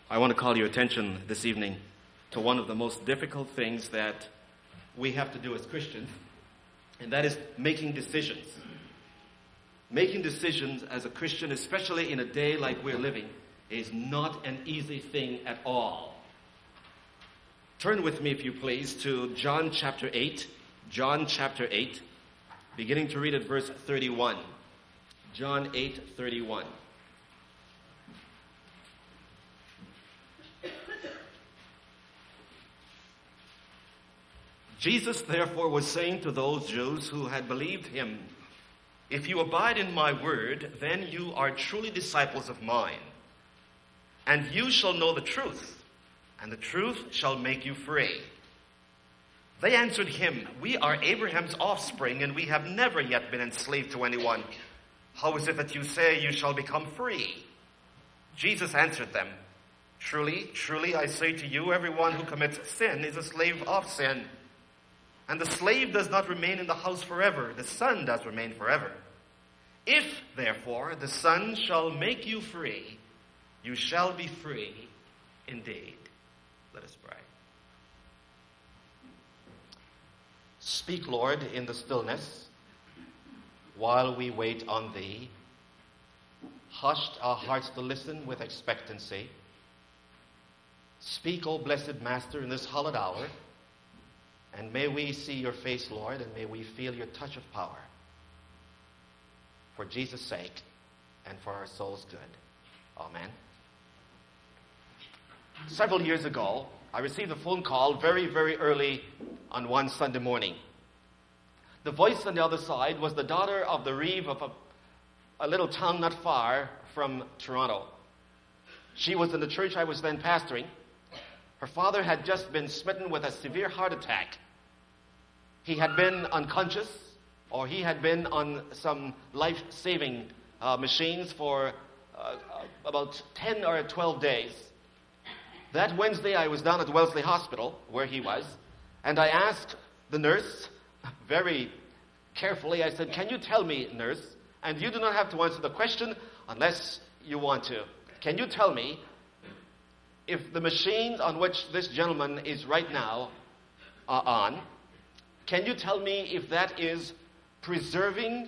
I want to call your attention this evening to one of the most difficult things that we have to do as Christians, and that is making decisions. Making decisions as a Christian, especially in a day like we're living, is not an easy thing at all. Turn with me, if you please, to John chapter 8. John chapter 8, beginning to read at verse 31. John 8:31. Jesus, therefore, was saying to those Jews who had believed him, "If you abide in my word, then you are truly disciples of mine. And you shall know the truth, and the truth shall make you free." They answered him, "We are Abraham's offspring, and we have never yet been enslaved to anyone. How is it that you say you shall become free?" Jesus answered them, "Truly, truly, I say to you, everyone who commits sin is a slave of sin. And the slave does not remain in the house forever. The Son does remain forever. If, therefore, the Son shall make you free, you shall be free indeed." Let us pray. Speak, Lord, in the stillness, while we wait on thee. Hushed our hearts to listen with expectancy. Speak, O blessed Master, in this hallowed hour. And may we see your face, Lord, and may we feel your touch of power. For Jesus' sake and for our souls' good. Amen. Several years ago, I received a phone call very, very early on one Sunday morning. The voice on the other side was the daughter of the reeve of a little town not far from Toronto. She was in the church I was then pastoring. Her father had just been smitten with a severe heart attack. He had been unconscious, or he had been on some life-saving machines for about 10 or 12 days. That Wednesday, I was down at Wellesley Hospital, where he was, and I asked the nurse, very carefully, I said, "Can you tell me, nurse, and you do not have to answer the question unless you want to, can you tell me if the machine on which this gentleman is right now on, can you tell me if that is preserving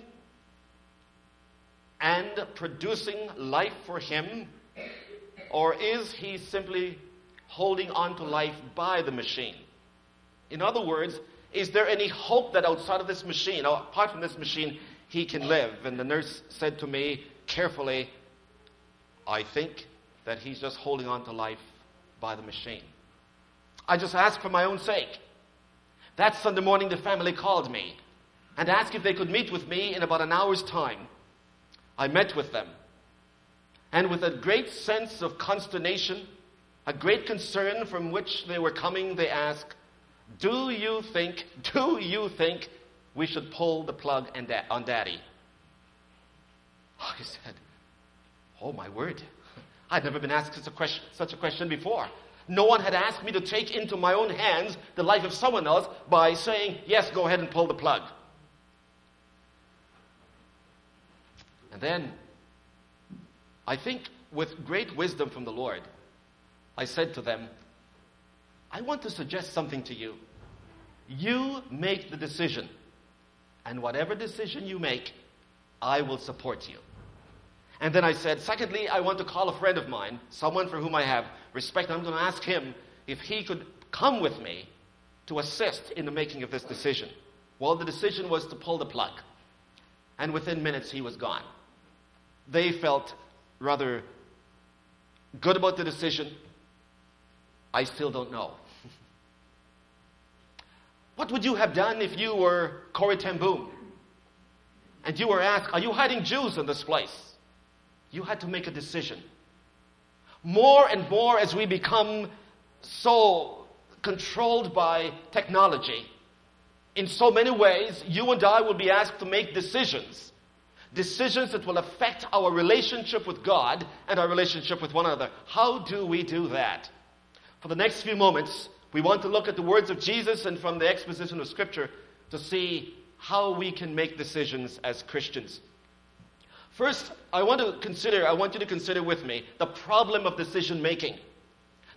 and producing life for him, or is he simply holding on to life by the machine? In other words, is there any hope that outside of this machine, or apart from this machine, he can live?" And the nurse said to me carefully, "I think that he's just holding on to life by the machine." I just asked for my own sake. That Sunday morning, the family called me and asked if they could meet with me in about an hour's time. I met with them. And with a great sense of consternation, a great concern from which they were coming, they asked, do you think we should pull the plug on Daddy?" I said, "Oh my word, I'd never been asked such a question before. No one had asked me to take into my own hands the life of someone else by saying, 'Yes, go ahead and pull the plug.'" And then, I think with great wisdom from the Lord, I said to them, "I want to suggest something to you. You make the decision, and whatever decision you make, I will support you." And then I said, "Secondly, I want to call a friend of mine, someone for whom I have respect. I'm going to ask him if he could come with me to assist in the making of this decision." Well, the decision was to pull the plug. And within minutes, he was gone. They felt rather good about the decision. I still don't know. What would you have done if you were Corrie ten Boom and you were asked, "Are you hiding Jews in this place?" You had to make a decision. More and more as we become so controlled by technology, in so many ways, you and I will be asked to make decisions. Decisions that will affect our relationship with God and our relationship with one another. How do we do that? For the next few moments, we want to look at the words of Jesus and from the exposition of Scripture to see how we can make decisions as Christians. First, I want you to consider with me the problem of decision making.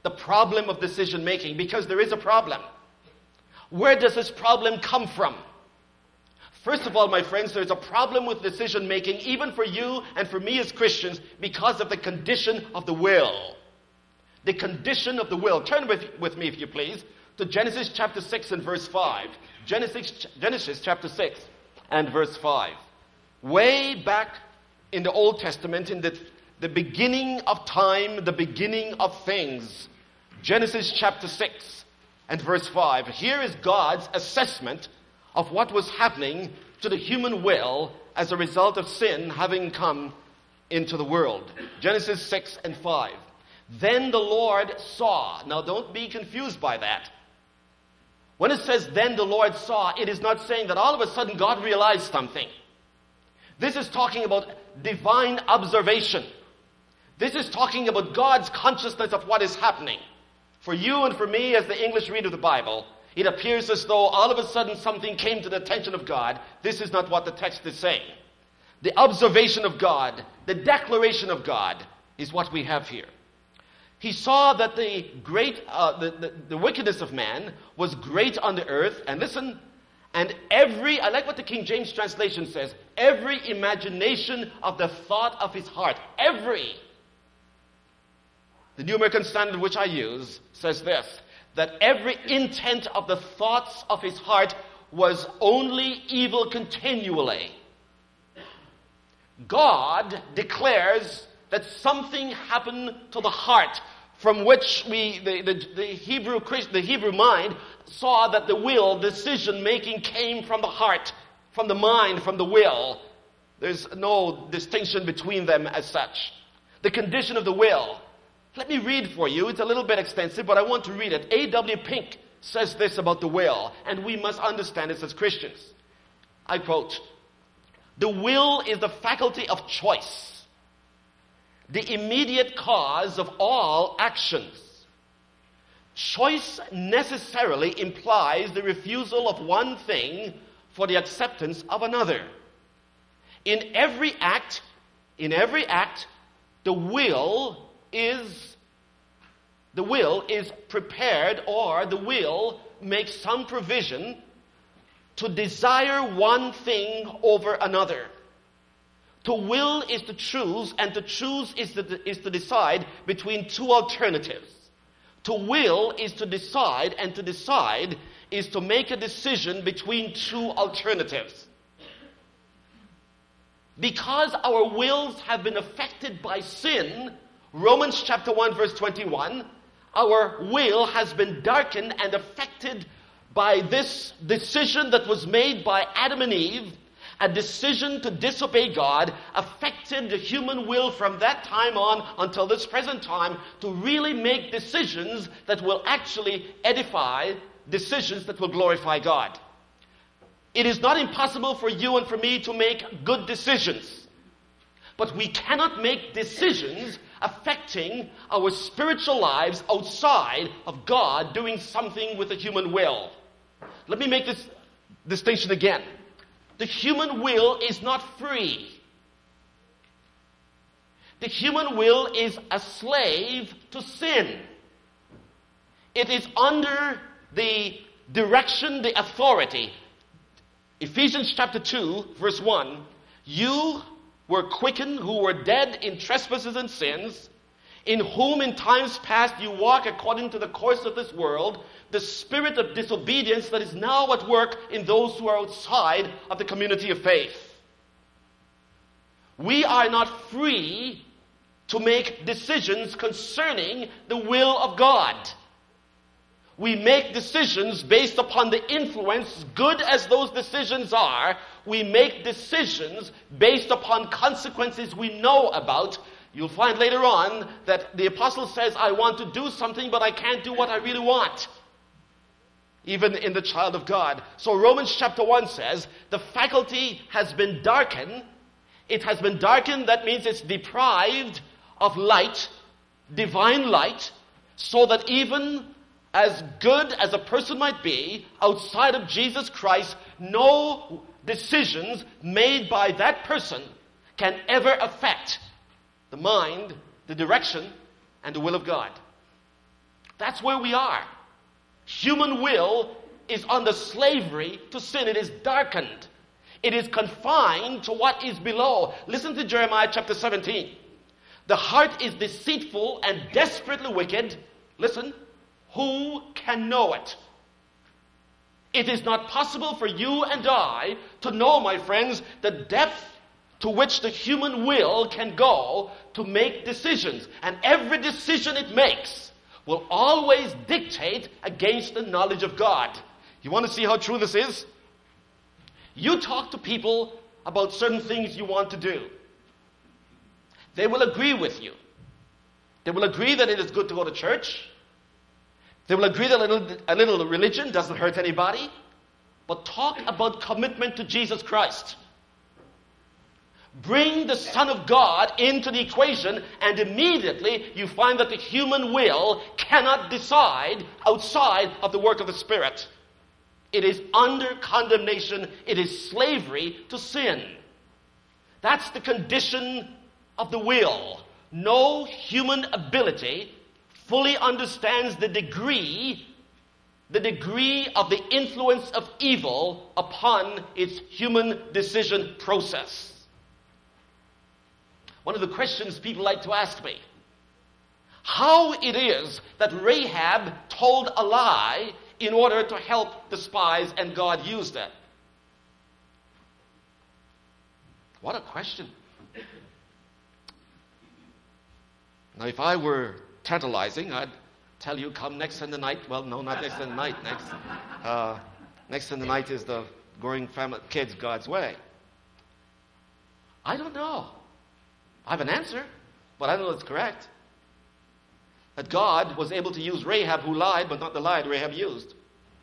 The problem of decision making, because there is a problem. Where does this problem come from? First of all, my friends, there's a problem with decision making, even for you and for me as Christians, because of the condition of the will. The condition of the will. Turn with me, if you please, to Genesis chapter 6 and verse 5. Genesis chapter 6 and verse 5. Way back in the Old Testament, in the beginning of time, the beginning of things. Genesis chapter 6 and verse 5. Here is God's assessment of what was happening to the human will as a result of sin having come into the world. Genesis 6 and 5. Then the Lord saw. Now don't be confused by that. When it says, then the Lord saw, it is not saying that all of a sudden God realized something. This is talking about divine observation. This is talking about God's consciousness of what is happening. For you and for me, as the English reader of the Bible, it appears as though all of a sudden something came to the attention of God. This is not what the text is saying. The observation of God, the declaration of God, is what we have here. He saw that the wickedness of man was great on the earth, and listen, and I like what the King James translation says, every imagination of the thought of his heart, the New American Standard, which I use, says this, that every intent of the thoughts of his heart was only evil continually. God declares that something happened to the heart, from which the Hebrew mind saw that the will, decision-making came from the heart, from the mind, from the will. There's no distinction between them as such. The condition of the will. Let me read for you. It's a little bit extensive, but I want to read it. A.W. Pink says this about the will, and we must understand this as Christians. I quote, "The will is the faculty of choice, the immediate cause of all actions. Choice necessarily implies the refusal of one thing for the acceptance of another. In every act, the will is prepared, or the will makes some provision to desire one thing over another. To will is to choose, and to choose is to decide between two alternatives. To will is to decide, and to decide is to make a decision between two alternatives. Because our wills have been affected by sin, Romans chapter 1 verse 21, our will has been darkened and affected by this decision that was made by Adam and Eve. A decision to disobey God affected the human will from that time on until this present time to really make decisions that will actually edify, decisions that will glorify God. It is not impossible for you and for me to make good decisions, but we cannot make decisions affecting our spiritual lives outside of God doing something with the human will. Let me make this distinction again. The human will is not free. The human will is a slave to sin. It is under the direction, the authority. Ephesians chapter 2, verse 1, you were quickened who were dead in trespasses and sins, in whom in times past you walk according to the course of this world, the spirit of disobedience that is now at work in those who are outside of the community of faith. We are not free to make decisions concerning the will of God. We make decisions based upon the influence, good as those decisions are. We make decisions based upon consequences we know about. You'll find later on that the apostle says, I want to do something, but I can't do what I really want. Even in the child of God. So Romans chapter 1 says, the faculty has been darkened. It has been darkened, that means it's deprived of light, divine light, so that even as good as a person might be, outside of Jesus Christ, no decisions made by that person can ever affect the mind, the direction, and the will of God. That's where we are. Human will is under slavery to sin. It is darkened. It is confined to what is below. Listen to Jeremiah chapter 17. The heart is deceitful and desperately wicked. Listen, who can know it? It is not possible for you and I to know, my friends, the depth to which the human will can go to make decisions. And every decision it makes will always dictate against the knowledge of God. You want to see how true this is? You talk to people about certain things you want to do. They will agree with you. They will agree that it is good to go to church. They will agree that a little religion doesn't hurt anybody. But talk about commitment to Jesus Christ. Bring the Son of God into the equation, and immediately you find that the human will cannot decide outside of the work of the Spirit. It is under condemnation. It is slavery to sin. That's the condition of the will. No human ability fully understands the degree of the influence of evil upon its human decision process. One of the questions people like to ask me, how it is that Rahab told a lie in order to help the spies and God used it? What a question. Now, if I were tantalizing, I'd tell you, come next Sunday night. Well, no, not next Sunday night. Next Sunday night is the growing kids God's way. I don't know. I have an answer, but I don't know it's correct. That God was able to use Rahab, who lied, but not the lie Rahab used.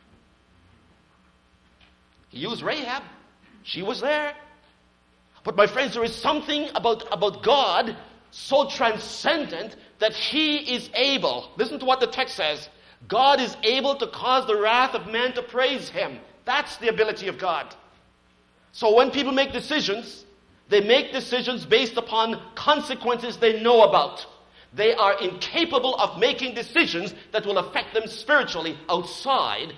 He used Rahab. She was there. But my friends, there is something about God so transcendent that He is able. Listen to what the text says. God is able to cause the wrath of man to praise Him. That's the ability of God. So when people make decisions, they make decisions based upon consequences they know about. They are incapable of making decisions that will affect them spiritually outside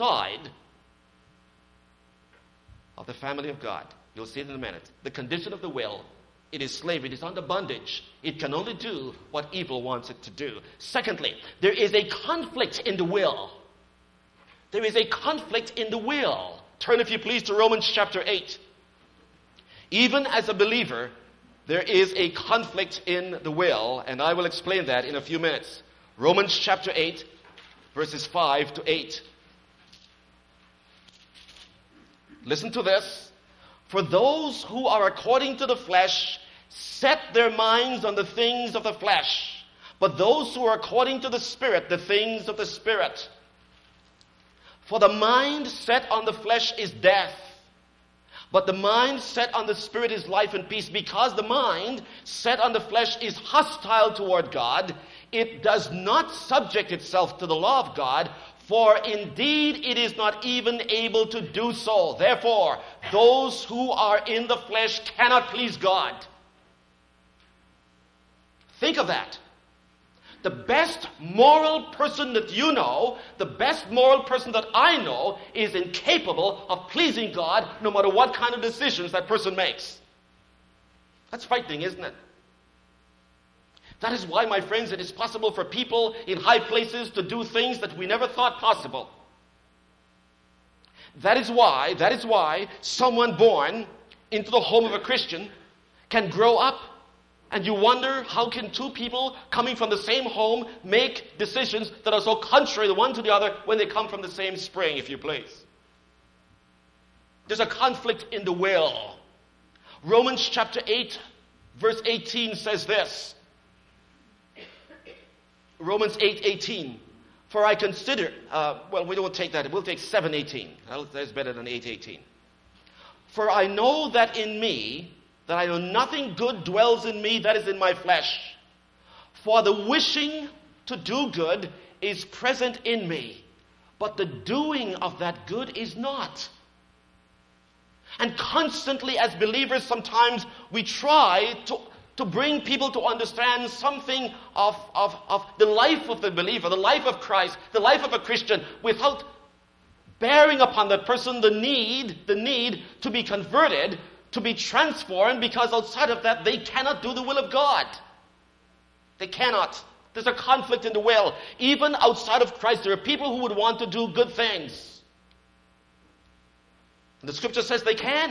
of the family of God. You'll see it in a minute. The condition of the will, it is slavery. It is under bondage. It can only do what evil wants it to do. Secondly, there is a conflict in the will. There is a conflict in the will. Turn, if you please, to Romans chapter 8. Even as a believer, there is a conflict in the will, and I will explain that in a few minutes. Romans chapter 8, verses 5 to 8. Listen to this. For those who are according to the flesh set their minds on the things of the flesh, but those who are according to the Spirit, the things of the Spirit. For the mind set on the flesh is death, but the mind set on the Spirit is life and peace. Because the mind set on the flesh is hostile toward God, it does not subject itself to the law of God, for indeed it is not even able to do so. Therefore, those who are in the flesh cannot please God. Think of that. The best moral person that you know, the best moral person that I know, is incapable of pleasing God no matter what kind of decisions that person makes. That's frightening, isn't it? That is why, my friends, it is possible for people in high places to do things that we never thought possible. That is why someone born into the home of a Christian can grow up, and you wonder, how can two people coming from the same home make decisions that are so contrary the one to the other when they come from the same spring, if you please? There's a conflict in the will. Romans chapter 8, verse 18 says this. Romans 8:18. For I consider, we don't take that. We'll take 7:18. That's better than 8:18. For I know that in me, that I know nothing good dwells in me, that is in my flesh. For the wishing to do good is present in me, but the doing of that good is not. And constantly as believers, sometimes we try to bring people to understand something of the life of the believer, the life of Christ, the life of a Christian, without bearing upon that person the need to be converted, to be transformed, because outside of that, they cannot do the will of God. They cannot. There's a conflict in the will. Even outside of Christ, there are people who would want to do good things. And the scripture says they can.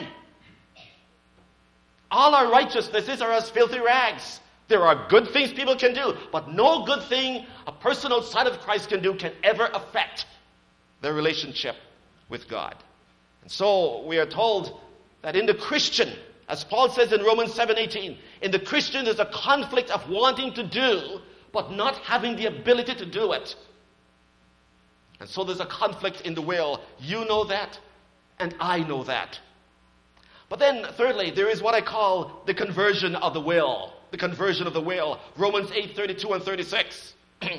All our righteousnesses are as filthy rags. There are good things people can do, but no good thing a person outside of Christ can do can ever affect their relationship with God. And so we are told that in the Christian, as Paul says in Romans 7:18, in the Christian there's a conflict of wanting to do, but not having the ability to do it. And so there's a conflict in the will. You know that, and I know that. But then, thirdly, there is what I call the conversion of the will. The conversion of the will. Romans 8:32 and 36.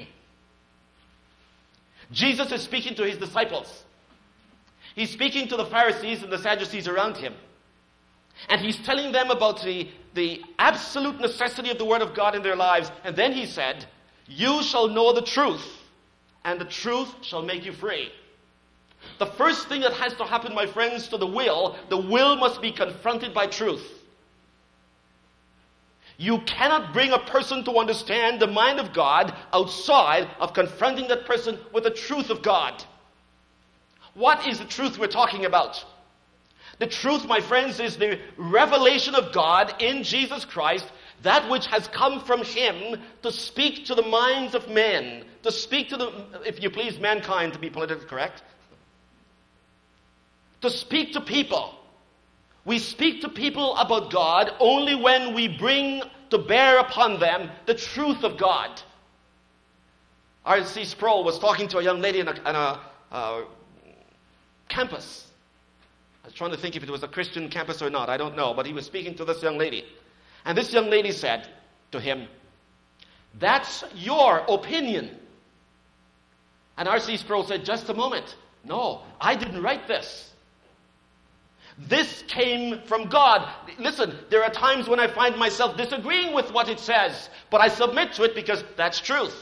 Jesus is speaking to his disciples. He's speaking to the Pharisees and the Sadducees around him. And he's telling them about the absolute necessity of the Word of God in their lives. And then he said, "You shall know the truth, and the truth shall make you free." The first thing that has to happen, my friends, to the will must be confronted by truth. You cannot bring a person to understand the mind of God outside of confronting that person with the truth of God. What is the truth we're talking about? The truth, my friends, is the revelation of God in Jesus Christ, that which has come from Him to speak to the minds of men, to speak to the, if you please, mankind, to be politically correct. To speak to people. We speak to people about God only when we bring to bear upon them the truth of God. R.C. Sproul was talking to a young lady in a campus. I was trying to think if it was a Christian campus or not. I don't know. But he was speaking to this young lady. And this young lady said to him, "That's your opinion." And R.C. Sproul said, "Just a moment. No, I didn't write this. This came from God." Listen, there are times when I find myself disagreeing with what it says, but I submit to it because that's truth.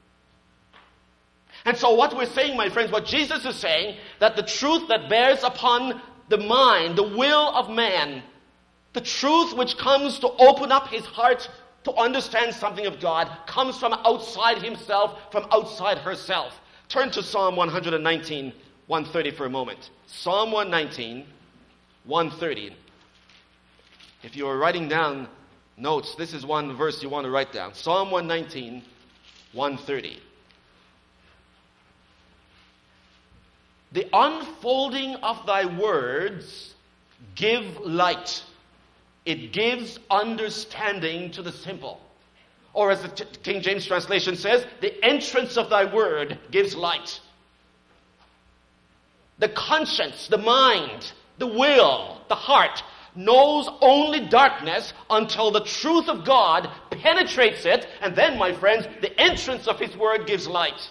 And so what we're saying, my friends, what Jesus is saying, that the truth that bears upon the mind, the will of man, the truth which comes to open up his heart to understand something of God, comes from outside himself, from outside herself. Turn to Psalm 119, 130 for a moment. Psalm 119, 130. If you are writing down notes, this is one verse you want to write down. Psalm 119, 130. The unfolding of thy words give light. It gives understanding to the simple. Or as the King James translation says, the entrance of thy word gives light. The conscience, the mind, the will, the heart knows only darkness until the truth of God penetrates it, and then, my friends, the entrance of His Word gives light.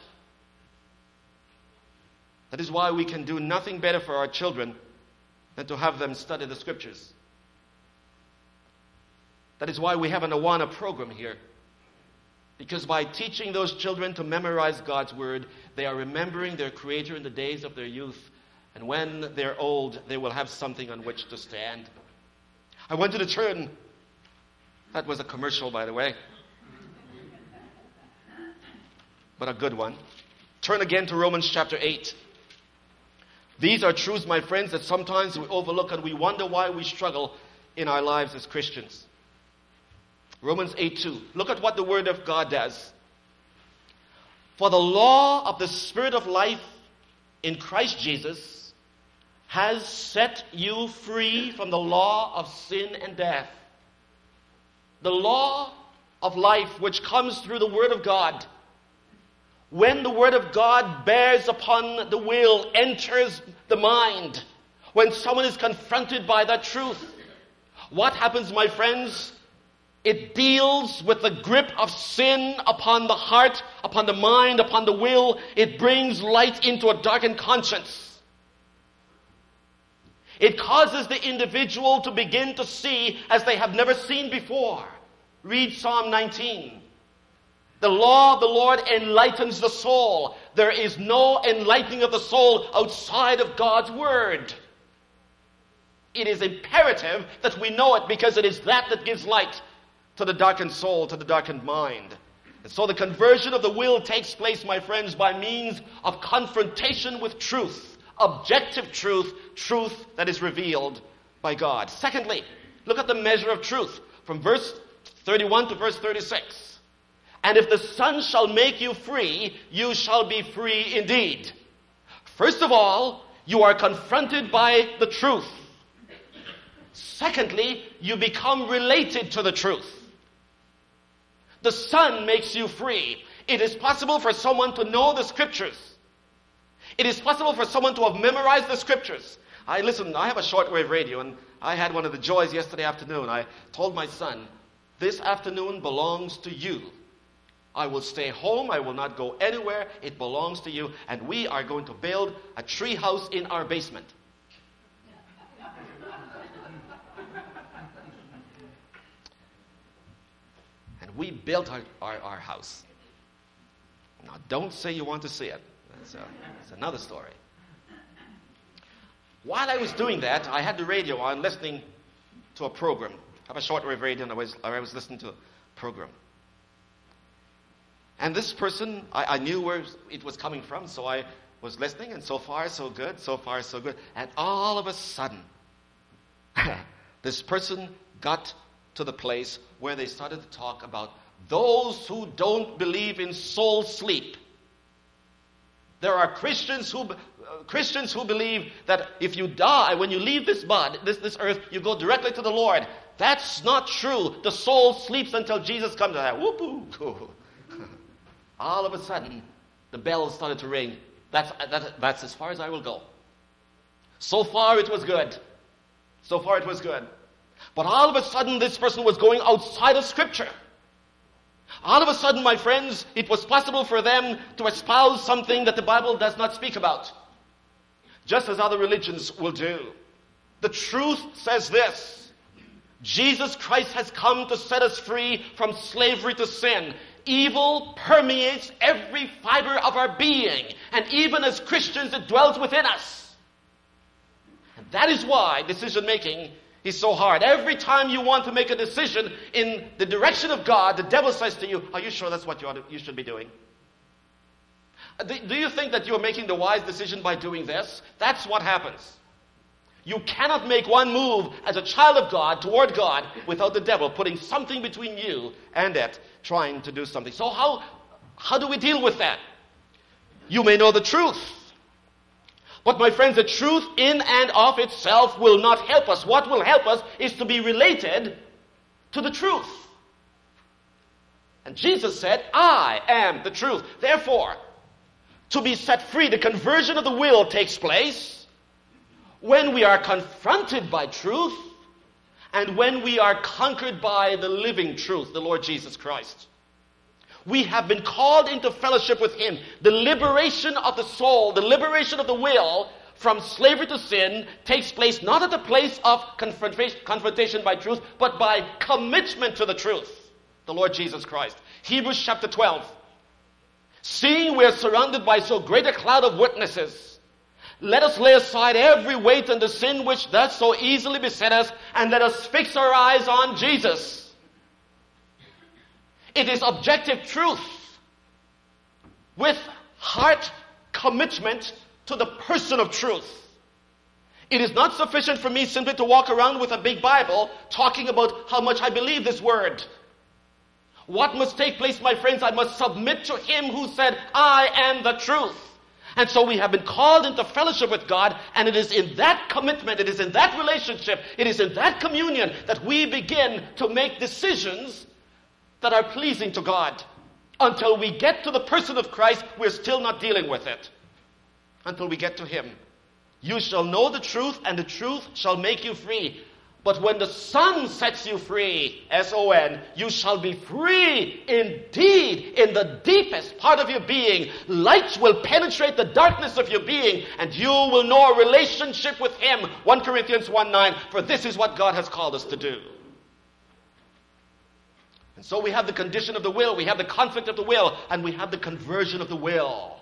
That is why we can do nothing better for our children than to have them study the Scriptures. That is why we have an Awana program here. Because by teaching those children to memorize God's Word, they are remembering their Creator in the days of their youth. And when they're old, they will have something on which to stand. I wanted to turn. That was a commercial, by the way. But a good one. Turn again to Romans chapter 8. These are truths, my friends, that sometimes we overlook and we wonder why we struggle in our lives as Christians. Romans 8:2. Look at what the Word of God does. For the law of the Spirit of life in Christ Jesus has set you free from the law of sin and death. The law of life which comes through the Word of God. When the Word of God bears upon the will, enters the mind, when someone is confronted by that truth, what happens, my friends? It deals with the grip of sin upon the heart, upon the mind, upon the will. It brings light into a darkened conscience. It causes the individual to begin to see as they have never seen before. Read Psalm 19. The law of the Lord enlightens the soul. There is no enlightening of the soul outside of God's word. It is imperative that we know it, because it is that gives light to the darkened soul, to the darkened mind. And so the conversion of the will takes place, my friends, by means of confrontation with truth, objective truth, truth that is revealed by God. Secondly, look at the measure of truth from verse 31 to verse 36. And if the Son shall make you free, you shall be free indeed. First of all, you are confronted by the truth. Secondly, you become related to the truth. The Son makes you free. It is possible for someone to know the Scriptures. It is possible for someone to have memorized the Scriptures. I have a shortwave radio, and I had one of the joys yesterday afternoon. I told my son, this afternoon belongs to you. I will stay home. I will not go anywhere. It belongs to you. And we are going to build a tree house in our basement. And we built our house. Now, don't say you want to see it. That's another story. While I was doing that, I had the radio on, listening to a program. I have a shortwave radio, and I was listening to a program. And this person, I knew where it was coming from, so I was listening, and so far so good, so far so good. And all of a sudden, this person got to the place where they started to talk about those who don't believe in soul sleep. There are Christians who believe that if you die, when you leave this body, this earth, you go directly to the Lord. That's not true. The soul sleeps until Jesus comes. Whoop-oo. All of a sudden, the bell started to ring. That's as far as I will go. So far it was good. But all of a sudden, this person was going outside of Scripture. All of a sudden, my friends, it was possible for them to espouse something that the Bible does not speak about, just as other religions will do. The truth says this: Jesus Christ has come to set us free from slavery to sin. Evil permeates every fiber of our being, and even as Christians, it dwells within us. And that is why decision-making is so hard. Every time you want to make a decision in the direction of God, the devil says to you, are you sure that's what you should be doing? Do you think that you're making the wise decision by doing this? That's what happens. You cannot make one move as a child of God toward God without the devil putting something between you and it, trying to do something. So how do we deal with that? You may know the truth. But my friends, the truth in and of itself will not help us. What will help us is to be related to the truth. And Jesus said, I am the truth. Therefore, to be set free, the conversion of the will takes place when we are confronted by truth and when we are conquered by the living truth, the Lord Jesus Christ. We have been called into fellowship with Him. The liberation of the soul, the liberation of the will from slavery to sin takes place not at the place of confrontation by truth, but by commitment to the truth, the Lord Jesus Christ. Hebrews chapter 12. Seeing we are surrounded by so great a cloud of witnesses, let us lay aside every weight and the sin which does so easily beset us, and let us fix our eyes on Jesus. It is objective truth with heart commitment to the person of truth. It is not sufficient for me simply to walk around with a big Bible talking about how much I believe this word. What must take place, my friends? I must submit to Him who said, I am the truth. And so we have been called into fellowship with God, and it is in that commitment, it is in that relationship, it is in that communion that we begin to make decisions that are pleasing to God. Until we get to the person of Christ, we're still not dealing with it. Until we get to Him. You shall know the truth, and the truth shall make you free. But when the Son sets you free, S-O-N, you shall be free indeed in the deepest part of your being. Light will penetrate the darkness of your being, and you will know a relationship with Him. 1 Corinthians 1:9, for this is what God has called us to do. And And so we have the condition of the will, we have the conflict of the will, and we have the conversion of the will.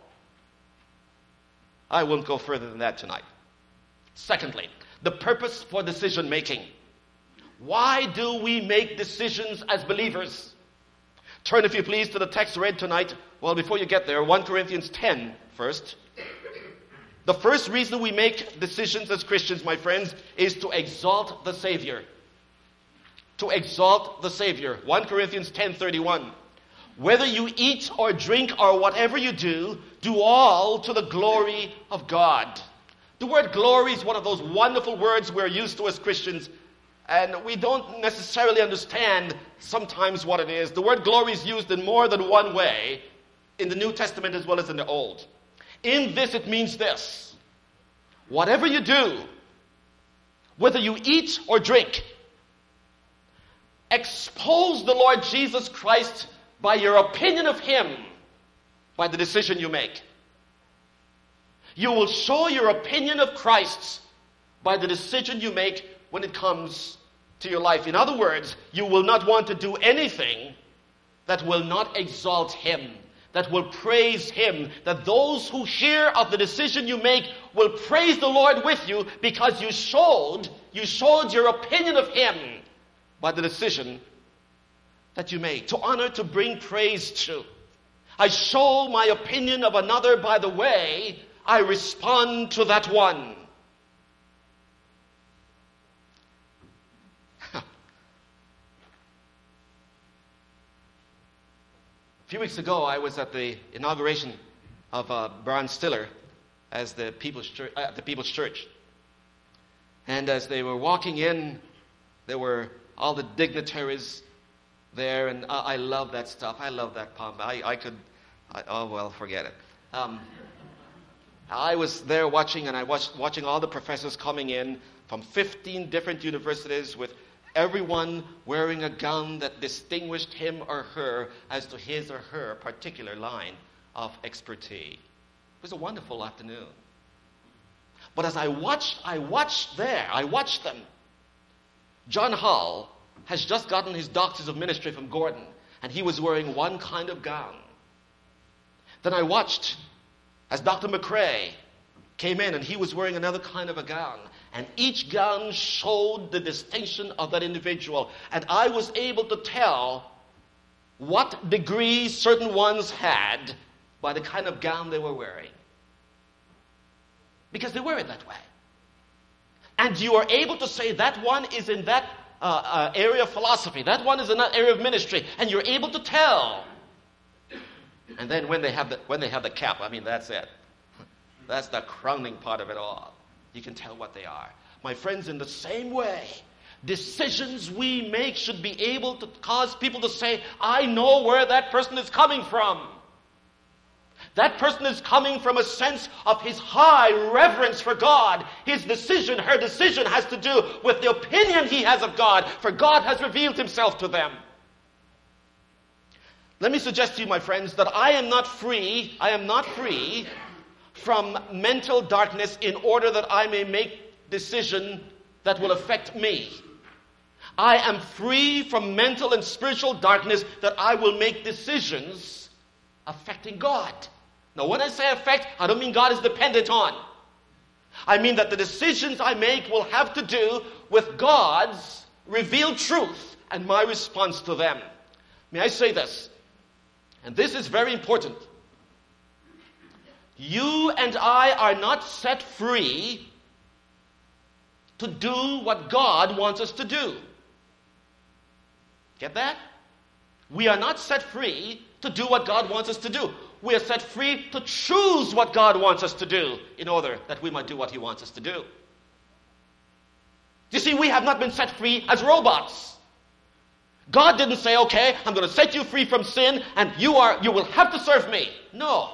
I won't go further than that tonight. Secondly, the purpose for decision making. Why do we make decisions as believers? Turn, if you please, to the text read tonight. Well, before you get there, 1 Corinthians 10 first. The first reason we make decisions as Christians, my friends, is to exalt the Savior. To exalt the Savior. 1 Corinthians 10:31. Whether you eat or drink or whatever you do all to the glory of God. The word glory is one of those wonderful words we're used to as Christians, and we don't necessarily understand sometimes what it is. The word glory is used in more than one way in the New Testament as well as in the Old. In this, it means this: whatever you do, whether you eat or drink, expose the Lord Jesus Christ by your opinion of Him, by the decision you make. You will show your opinion of Christ by the decision you make when it comes to your life. In other words, you will not want to do anything that will not exalt Him, that will praise Him, that those who hear of the decision you make will praise the Lord with you because you showed your opinion of Him by the decision that you made. To honor, to bring praise to. I show my opinion of another by the way I respond to that one. A few weeks ago, I was at the inauguration of Brian Stiller as the People's Church. And as they were walking in, there were all the dignitaries there, and I love that stuff. I love that pomp. Forget it. I was there watching, and I was watching all the professors coming in from 15 different universities with everyone wearing a gown that distinguished him or her as to his or her particular line of expertise. It was a wonderful afternoon. But as I watched them. John Hall has just gotten his Doctors of Ministry from Gordon, and he was wearing one kind of gown. Then I watched as Dr. McCrae came in, and he was wearing another kind of a gown. And each gown showed the distinction of that individual. And I was able to tell what degree certain ones had by the kind of gown they were wearing. Because they wear it that way. And you are able to say that one is in that area of philosophy. That one is in that area of ministry. And you're able to tell. And then when they have the cap, that's it. That's the crowning part of it all. You can tell what they are. My friends, in the same way, decisions we make should be able to cause people to say, I know where that person is coming from. That person is coming from a sense of his high reverence for God. His decision, her decision has to do with the opinion he has of God, for God has revealed Himself to them. Let me suggest to you, my friends, that I am not free from mental darkness in order that I may make decisions that will affect me. I am free from mental and spiritual darkness that I will make decisions affecting God. Now, when I say affect, I don't mean God is dependent on. I mean that the decisions I make will have to do with God's revealed truth and my response to them. May I say this? And this is very important. You and I are not set free to do what God wants us to do. Get that? We are not set free to do what God wants us to do. We are set free to choose what God wants us to do in order that we might do what He wants us to do. You see, we have not been set free as robots. God didn't say, okay, I'm going to set you free from sin and you will have to serve me. No.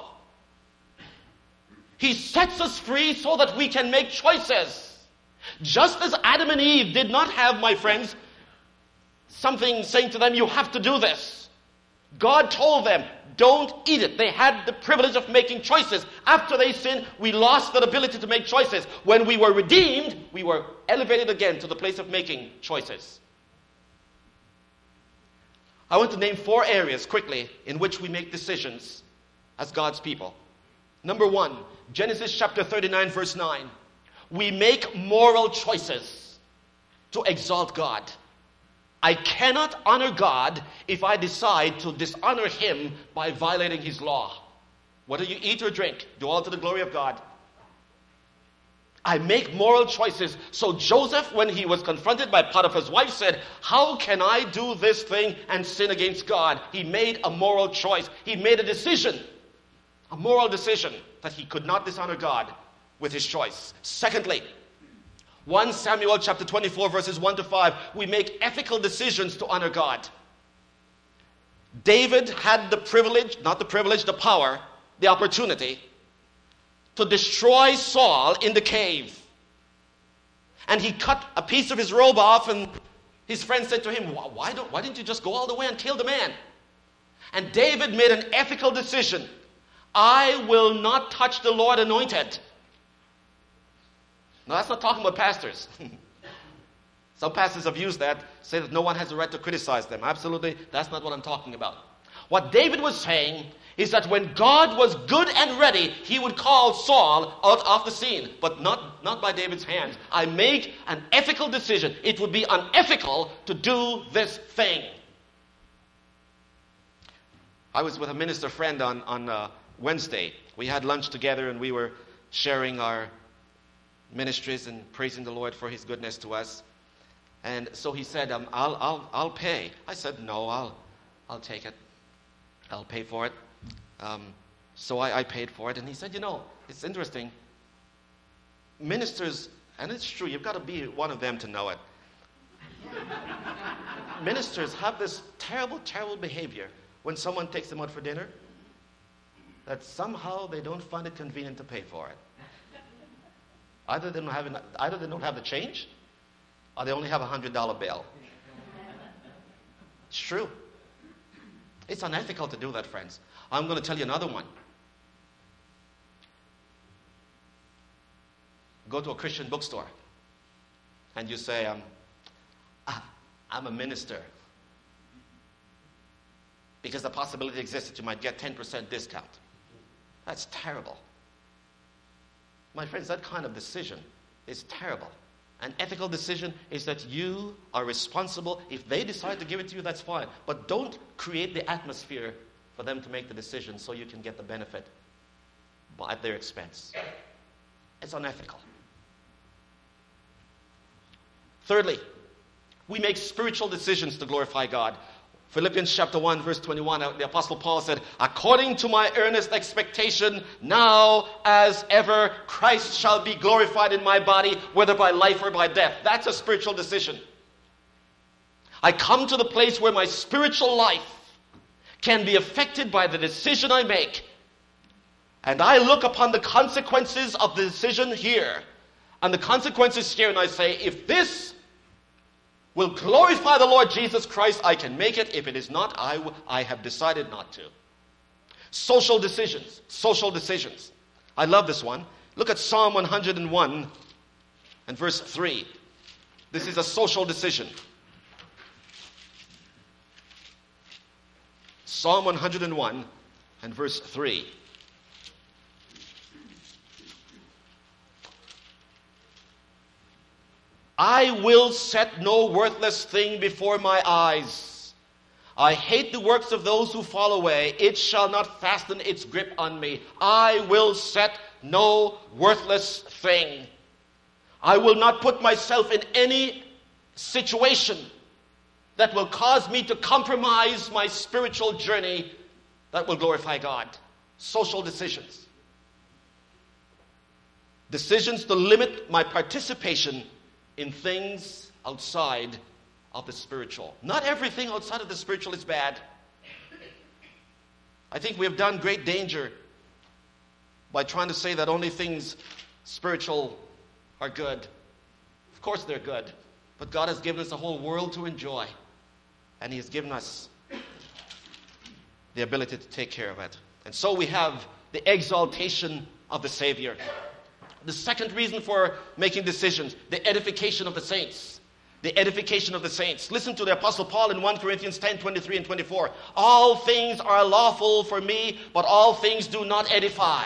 He sets us free so that we can make choices. Just as Adam and Eve did not have, my friends, something saying to them, you have to do this. God told them, don't eat it. They had the privilege of making choices. After they sinned, we lost that ability to make choices. When we were redeemed, we were elevated again to the place of making choices. I want to name 4 areas quickly in which we make decisions as God's people. Number 1, Genesis chapter 39, verse 9. We make moral choices to exalt God. I cannot honor God if I decide to dishonor Him by violating His law. Whether you eat or drink, do all to the glory of God. I make moral choices. So Joseph, when he was confronted by Potiphar's wife, said, how can I do this thing and sin against God? He made a moral choice. He made a decision, a moral decision, that he could not dishonor God with his choice. Secondly, 1 Samuel chapter 24, verses 1 to 5, we make ethical decisions to honor God. David had the privilege, the power, the opportunity to destroy Saul in the cave. And he cut a piece of his robe off, and his friend said to him, why didn't you just go all the way and kill the man? And David made an ethical decision. I will not touch the Lord anointed. Now, that's not talking about pastors. Some pastors have used that, say that no one has the right to criticize them. Absolutely, that's not what I'm talking about. What David was saying is that when God was good and ready, He would call Saul out of the scene, but not by David's hands. I make an ethical decision. It would be unethical to do this thing. I was with a minister friend on Wednesday. We had lunch together, and we were sharing our ministries and praising the Lord for His goodness to us. And so he said, I'll pay. I said, no, I'll take it. I'll pay for it. So I paid for it. And he said, it's interesting. Ministers, and it's true, you've got to be one of them to know it. Ministers have this terrible, terrible behavior when someone takes them out for dinner, that somehow they don't find it convenient to pay for it. Either they don't have the change, or they only have a $100 bill. It's true. It's unethical to do that, friends. I'm going to tell you another one. Go to a Christian bookstore, and you say, I'm a minister, because the possibility exists that you might get 10% discount. That's terrible. My friends, that kind of decision is terrible. An ethical decision is that you are responsible. If they decide to give it to you, that's fine. But don't create the atmosphere for them to make the decision so you can get the benefit at their expense. It's unethical. Thirdly, we make spiritual decisions to glorify God. Philippians chapter 1, verse 21, the Apostle Paul said, according to my earnest expectation, now as ever, Christ shall be glorified in my body, whether by life or by death. That's a spiritual decision. I come to the place where my spiritual life can be affected by the decision I make. And I look upon the consequences of the decision here, and the consequences here, and I say, if this will glorify the Lord Jesus Christ, I can make it. If it is not, I have decided not to. Social decisions. Social decisions. I love this one. Look at Psalm 101 and verse 3. This is a social decision. Psalm 101 and verse 3. I will set no worthless thing before my eyes. I hate the works of those who fall away. It shall not fasten its grip on me. I will set no worthless thing. I will not put myself in any situation that will cause me to compromise my spiritual journey that will glorify God. Social decisions. Decisions to limit my participation in things outside of the spiritual. Not everything outside of the spiritual is bad. I think we have done great danger by trying to say that only things spiritual are good. Of course they're good, but God has given us a whole world to enjoy, and He has given us the ability to take care of it. And so we have the exaltation of the Savior. The second reason for making decisions, the edification of the saints. the edification of the saints. Listen to the Apostle Paul in 1 Corinthians 10, 23 and 24. All things are lawful for me, but all things do not edify.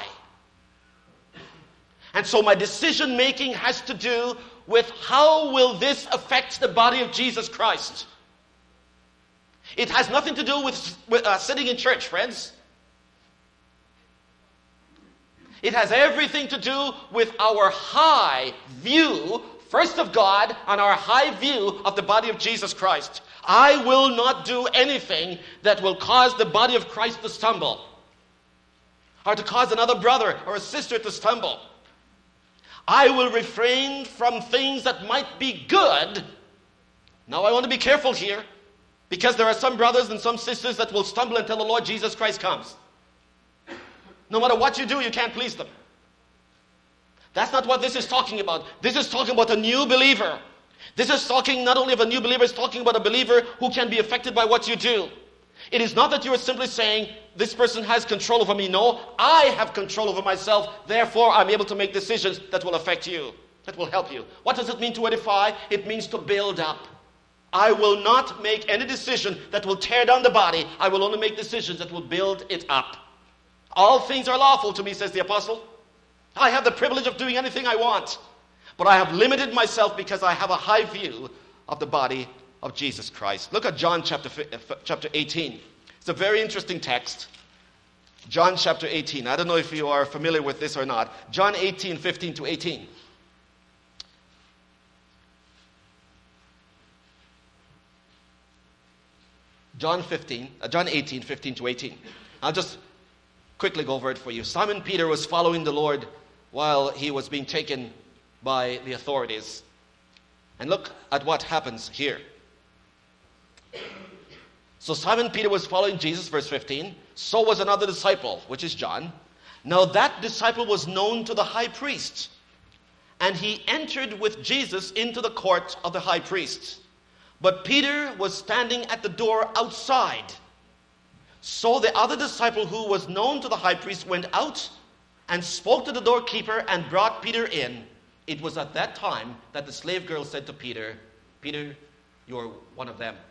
And so my decision making has to do with how will this affect the body of Jesus Christ. It has nothing to do with sitting in church, friends. It has everything to do with our high view, first of God, and our high view of the body of Jesus Christ. I will not do anything that will cause the body of Christ to stumble, or to cause another brother or a sister to stumble. I will refrain from things that might be good. Now I want to be careful here, because there are some brothers and some sisters that will stumble until the Lord Jesus Christ comes. No matter what you do, you can't please them. That's not what this is talking about. This is talking about a new believer. This is talking not only of a new believer, it's talking about a believer who can be affected by what you do. It is not that you are simply saying, this person has control over me. No, I have control over myself. Therefore, I'm able to make decisions that will affect you, that will help you. What does it mean to edify? It means to build up. I will not make any decision that will tear down the body. I will only make decisions that will build it up. All things are lawful to me, says the apostle. I have the privilege of doing anything I want. But I have limited myself because I have a high view of the body of Jesus Christ. Look at John chapter 18. It's a very interesting text. John chapter 18. I don't know if you are familiar with this or not. John 18, 15 to 18. John 18, 15 to 18. I'll just quickly go over it for you. Simon Peter was following the Lord while he was being taken by the authorities. And look at what happens here. So Simon Peter was following Jesus, verse 15. So was another disciple, which is John. Now that disciple was known to the high priest, and he entered with Jesus into the court of the high priest. But Peter was standing at the door outside. So the other disciple who was known to the high priest went out and spoke to the doorkeeper and brought Peter in. It was at that time that the slave girl said to Peter, Peter, you're one of them.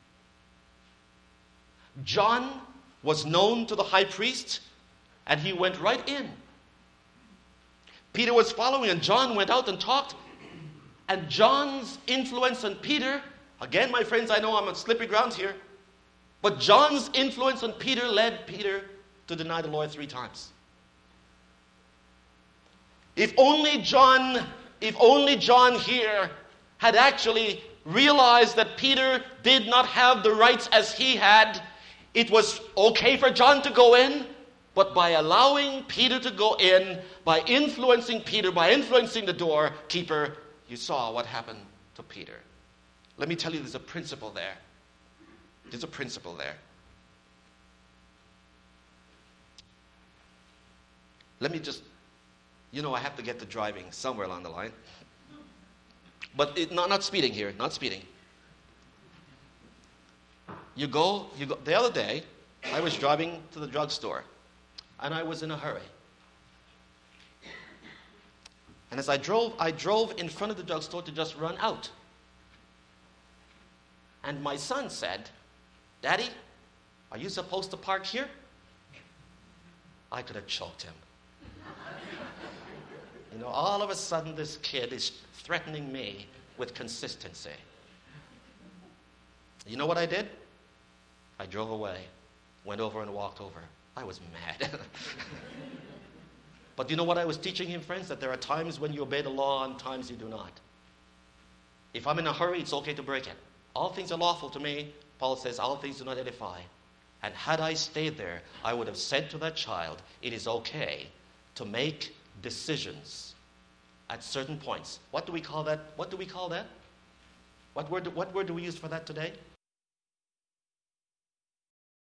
John was known to the high priest, and he went right in. Peter was following, and John went out and talked. And John's influence on Peter, again, my friends, I know I'm on slippery ground here, but John's influence on Peter led Peter to deny the Lord 3 times. If only John here had actually realized that Peter did not have the rights as he had, it was okay for John to go in, but by allowing Peter to go in, by influencing Peter, by influencing the doorkeeper, you saw what happened to Peter. Let me tell you, there's a principle there. There's a principle there. Let me just, I have to get to driving somewhere along the line. But not speeding here, not speeding. You go. The other day, I was driving to the drugstore, and I was in a hurry. And as I drove in front of the drugstore to just run out. And my son said, Daddy, are you supposed to park here? I could have choked him. All of a sudden this kid is threatening me with consistency. You know what I did? I drove away, went over and walked over. I was mad. But you know what I was teaching him, friends? That there are times when you obey the law and times you do not. If I'm in a hurry, it's okay to break it. All things are lawful to me. Paul says, all things do not edify. And had I stayed there, I would have said to that child, it is okay to make decisions at certain points. What do we call that? What word do we use for that today?